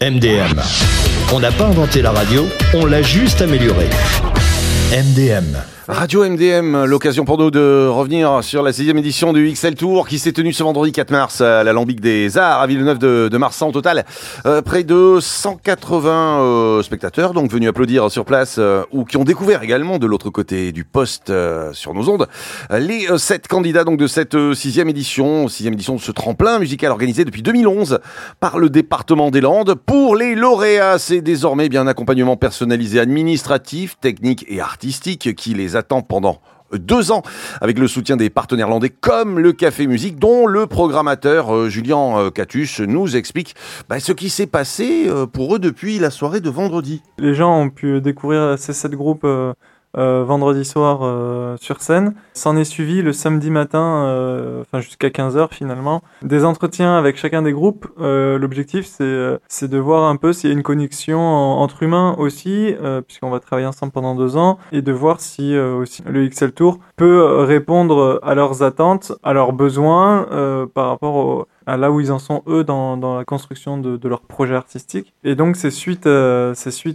MDM. On n'a pas inventé la radio, on l'a juste améliorée. MDM. Radio MDM, l'occasion pour nous de revenir sur la 6e édition du XL Tour qui s'est tenue ce vendredi 4 mars à l'Alambic des Arts à Villeneuve de Marsan. Au total, près de 180 spectateurs donc venus applaudir sur place ou qui ont découvert également de l'autre côté du poste sur nos ondes les 7 candidats donc de cette 6e édition de ce tremplin musical organisé depuis 2011 par le département des Landes. Pour les lauréats, c'est désormais bien un accompagnement personnalisé administratif, technique et artistique qui les attend pendant 2 ans avec le soutien des partenaires landais comme le Café Musique dont le programmateur Julien Catus nous explique ce qui s'est passé pour eux depuis la soirée de vendredi. Les gens ont pu découvrir ces 7 groupes vendredi soir sur scène. S'en est suivi le samedi matin, jusqu'à 15h finalement, des entretiens avec chacun des groupes. L'objectif c'est de voir un peu s'il y a une connexion entre humains aussi, puisqu'on va travailler ensemble pendant 2 ans, et de voir si aussi le XL Tour peut répondre à leurs attentes, à leurs besoins par rapport à là où ils en sont eux dans la construction de leur projet artistique. Et donc c'est suite à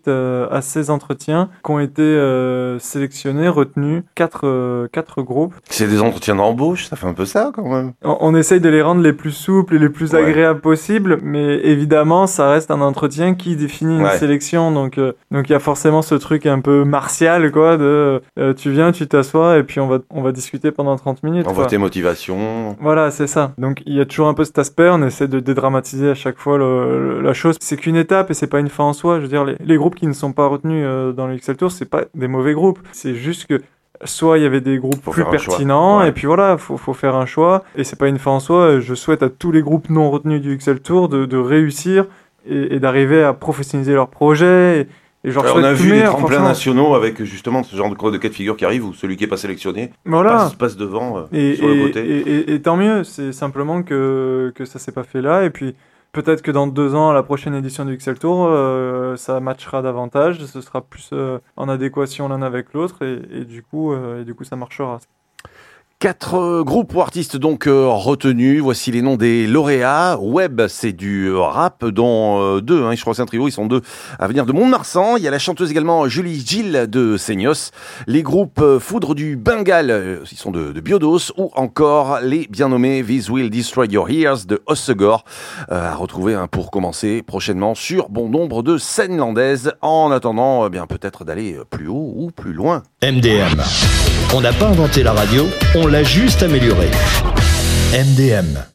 ces entretiens qu'ont été sélectionnés, retenus 4 groupes. C'est des entretiens d'embauche, ça fait un peu ça quand même. On essaye de les rendre les plus souples et les plus agréables possibles, mais évidemment ça reste un entretien qui définit une sélection, donc il y a forcément ce truc un peu martial quoi, de tu viens, tu t'assois et puis on va discuter pendant 30 minutes. On voit tes motivations. Voilà, c'est ça. Donc il y a toujours un peu cet aspect, on essaie de dédramatiser à chaque fois la chose. C'est qu'une étape et c'est pas une fin en soi. Je veux dire, les groupes qui ne sont pas retenus dans le XL Tour, c'est pas des mauvais groupes. C'est juste que soit il y avait des groupes plus pertinents et puis voilà, faut faire un choix. Et c'est pas une fin en soi. Je souhaite à tous les groupes non retenus du XL Tour de réussir et d'arriver à professionnaliser leur projet. On a vu des tremplins nationaux avec justement ce genre de cas de figure qui arrive où celui qui n'est pas sélectionné passe devant sur le côté. Et tant mieux, c'est simplement que ça s'est pas fait là. Et puis peut-être que dans 2 ans, à la prochaine édition du XL Tour, ça matchera davantage, ce sera plus en adéquation l'un avec l'autre et du coup ça marchera. 4 groupes ou artistes donc retenus. Voici les noms des lauréats. Web, c'est du rap, dont 2, je crois que c'est un trio, ils sont 2 à venir de Mont-de-Marsan. Il y a la chanteuse également Julie Gilles de Seignos. Les groupes Foudre du Bengale, ils sont de Biodos, ou encore les bien nommés This Will Destroy Your Ears de Hossegor, à retrouver pour commencer prochainement sur bon nombre de scènes landaises. En attendant, peut-être d'aller plus haut ou plus loin. MDM. On n'a pas inventé la radio, on l'a juste améliorée. MDM.